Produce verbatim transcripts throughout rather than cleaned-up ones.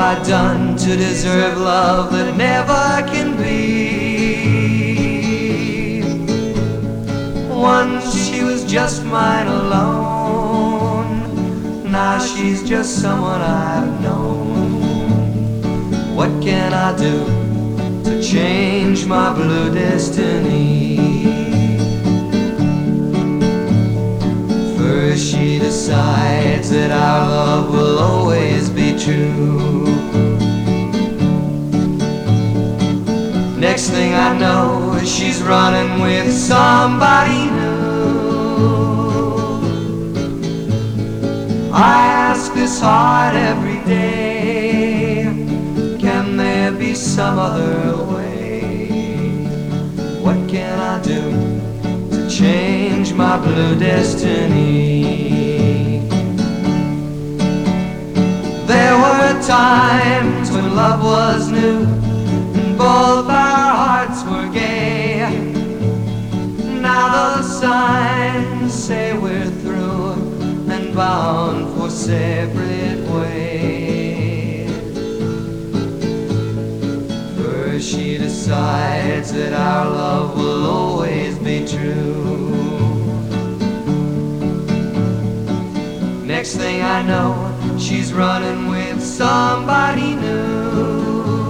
I done to deserve love that never can be? Once she was just mine alone, now she's just someone I've known. What can I do to change my blue destiny? First she decides that our love will always be true. Next thing I know, she's running with somebody new. I ask this heart every day, can there be some other way? What can I do to change my blue destiny? There were times when love was new and both our hearts were gay. Now the signs say we're through and bound for separate ways. First she decides that our love will always be true. Next thing I know, she's running with somebody new.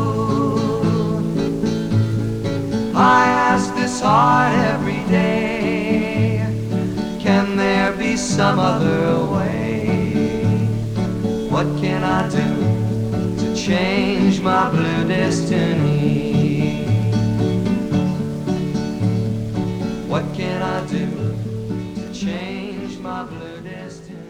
I ask this heart every day, can there be some other way? What can I do to change my blue destiny? What can I do to change my blue destiny?